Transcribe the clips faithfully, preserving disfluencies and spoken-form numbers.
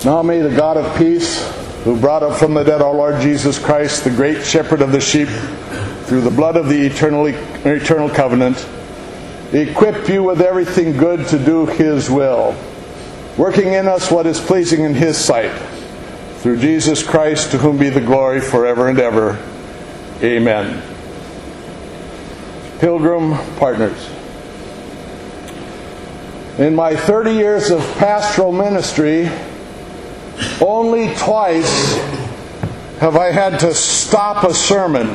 Now may the God of peace, who brought up from the dead our Lord Jesus Christ, the great shepherd of the sheep, through the blood of the eternally, eternal covenant, equip you with everything good to do His will, working in us what is pleasing in His sight, through Jesus Christ, to whom be the glory forever and ever. Amen. Pilgrim partners, in my thirty years of pastoral ministry, only twice have I had to stop a sermon.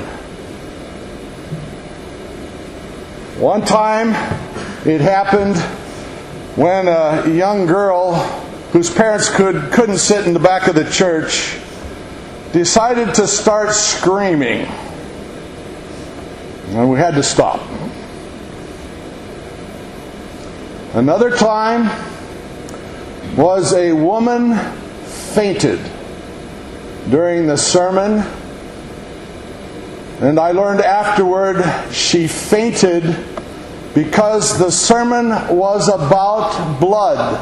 One time it happened when a young girl whose parents could, couldn't sit in the back of the church decided to start screaming. And we had to stop. Another time was a woman fainted during the sermon, and I learned afterward she fainted because the sermon was about blood,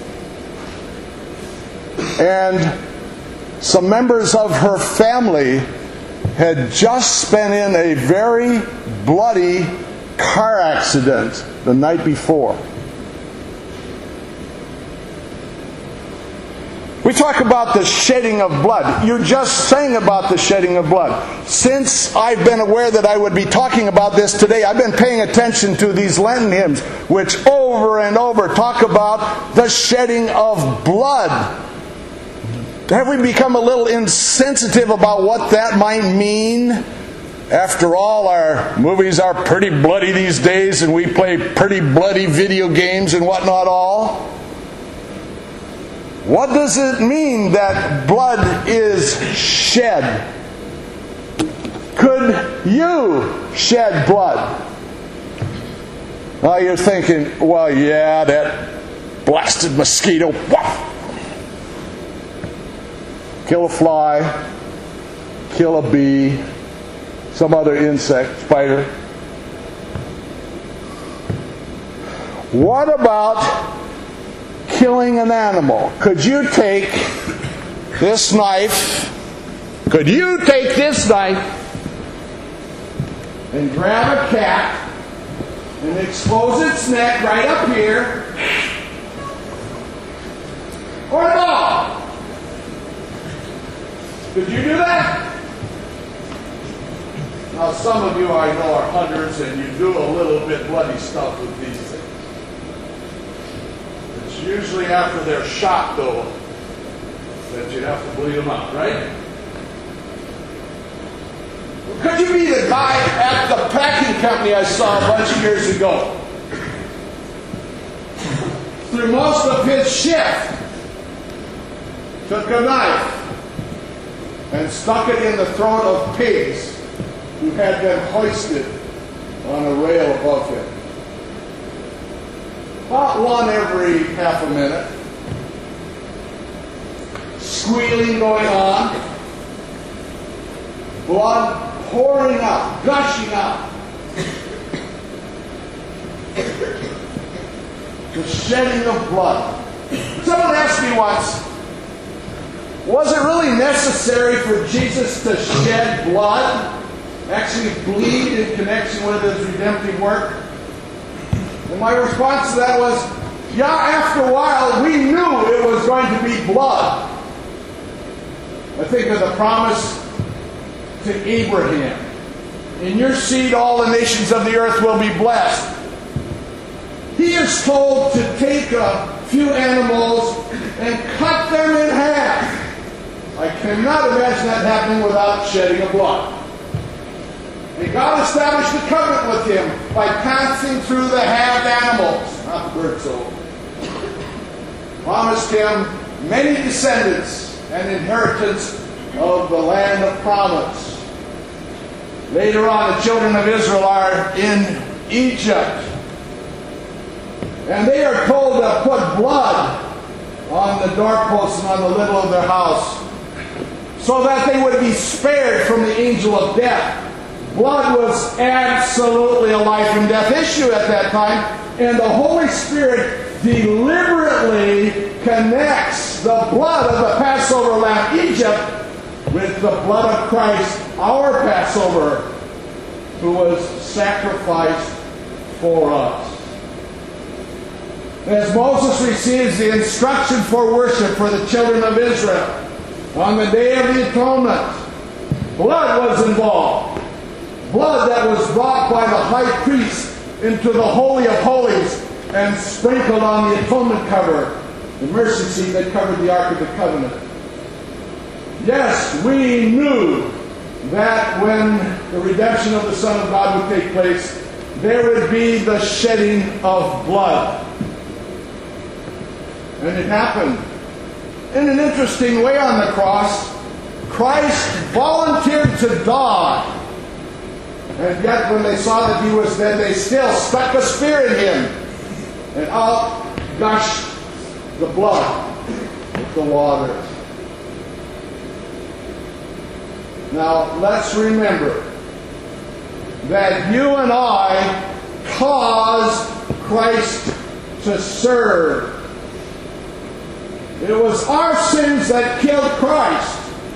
and some members of her family had just been in a very bloody car accident the night before. We talk about the shedding of blood. You just sang about the shedding of blood. Since I've been aware that I would be talking about this today, I've been paying attention to these Lenten hymns, which over and over talk about the shedding of blood. Have we become a little insensitive about what that might mean? After all, our movies are pretty bloody these days, and we play pretty bloody video games and whatnot all. What does it mean that blood is shed? Could you shed blood? Well, you're thinking, well, yeah, that blasted mosquito. Kill a fly, kill a bee, some other insect, spider. What about killing an animal? Could you take this knife, could you take this knife and grab a cat and expose its neck right up here, or a dog? Could you do that? Now some of you I know are hunters and you do a little bit bloody stuff with these things. It's usually after they're shot, though, that you have to bleed them out, right? Could you be the guy at the packing company I saw a bunch of years ago? Through most of his shift, took a knife and stuck it in the throat of pigs who had been hoisted on a rail above him. About one every half a minute. Squealing going on. Blood pouring out, gushing out. The shedding of blood. Someone asked me once, was it really necessary for Jesus to shed blood? Actually bleed in connection with His redemptive work? And my response to that was, yeah, after a while we knew it was going to be blood. I think of the promise to Abraham. In your seed all the nations of the earth will be blessed. He is told to take a few animals and cut them in half. I cannot imagine that happening without shedding of blood. And God established a covenant with him by passing through the halved animals, not the bird soul. Promised him many descendants and inheritance of the land of promise. Later on, the children of Israel are in Egypt. And they are told to put blood on the doorposts and on the lintel of their house so that they would be spared from the angel of death. Blood was absolutely a life and death issue at that time, and the Holy Spirit deliberately connects mix the blood of the Passover lamb Egypt with the blood of Christ, our Passover, who was sacrificed for us. As Moses receives the instruction for worship for the children of Israel on the Day of the Atonement, blood was involved. Blood that was brought by the high priest into the Holy of Holies and sprinkled on the atonement cover, the mercy seat that covered the Ark of the Covenant. Yes, we knew that when the redemption of the Son of God would take place, there would be the shedding of blood. And it happened in an interesting way on the cross. Christ volunteered to die. And yet when they saw that he was dead, they still stuck a spear in him. And out gushed the blood with the waters. Now, let's remember that you and I caused Christ to serve. It was our sins that killed Christ.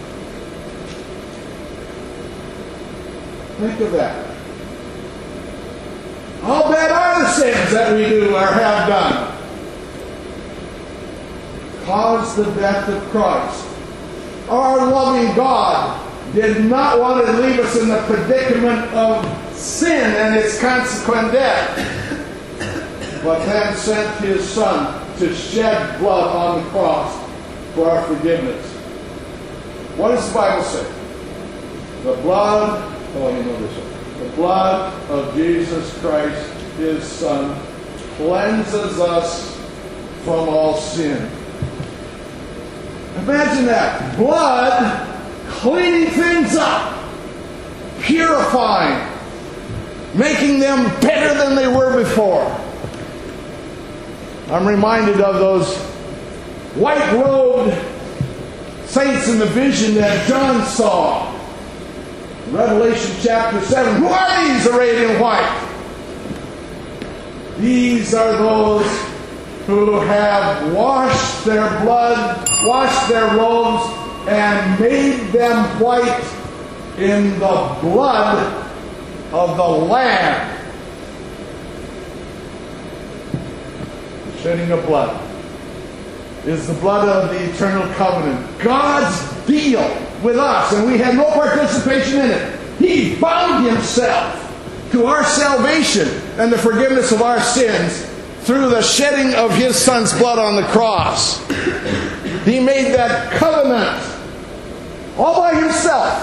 Think of that. How bad are the sins that we do or have done? Caused the death of Christ. Our loving God did not want to leave us in the predicament of sin and its consequent death, but then sent his Son to shed blood on the cross for our forgiveness. What does the Bible say? The blood, oh, you know this one. The blood of Jesus Christ, his Son, cleanses us from all sin. Imagine that. Blood cleaning things up, purifying, making them better than they were before. I'm reminded of those white-robed saints in the vision that John saw. Revelation chapter seven. Who are these arrayed in white? These are those who have washed their blood, washed their robes, and made them white in the blood of the Lamb. Shedding of blood is the blood of the eternal covenant. God's deal with us, and we had no participation in it. He bound himself to our salvation and the forgiveness of our sins through the shedding of his Son's blood on the cross. He made that covenant all by himself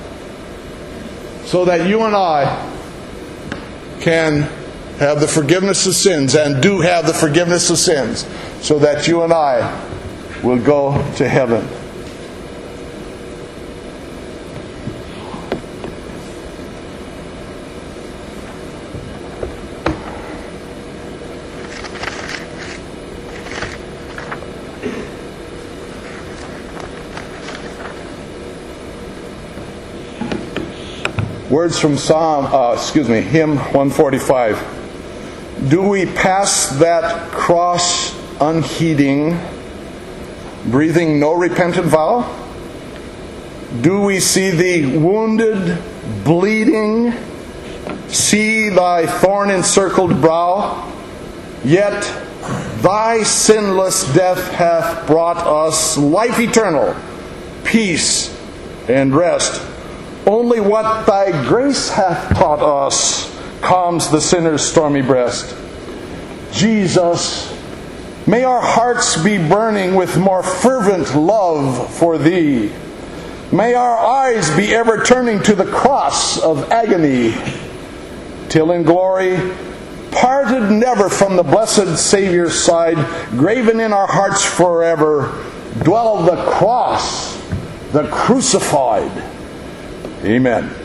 so that you and I can have the forgiveness of sins, and do have the forgiveness of sins, so that you and I will go to heaven. Words from Psalm, uh, excuse me, hymn one forty-five. Do we pass that cross unheeding, breathing no repentant vow? Do we see thee wounded, bleeding, see thy thorn-encircled brow? Yet thy sinless death hath brought us life eternal, peace and rest. Only what thy grace hath taught us calms the sinner's stormy breast. Jesus, may our hearts be burning with more fervent love for thee. May our eyes be ever turning to the cross of agony, till in glory, parted never from the blessed Saviour's side, graven in our hearts forever, dwell the cross, the crucified. Amen.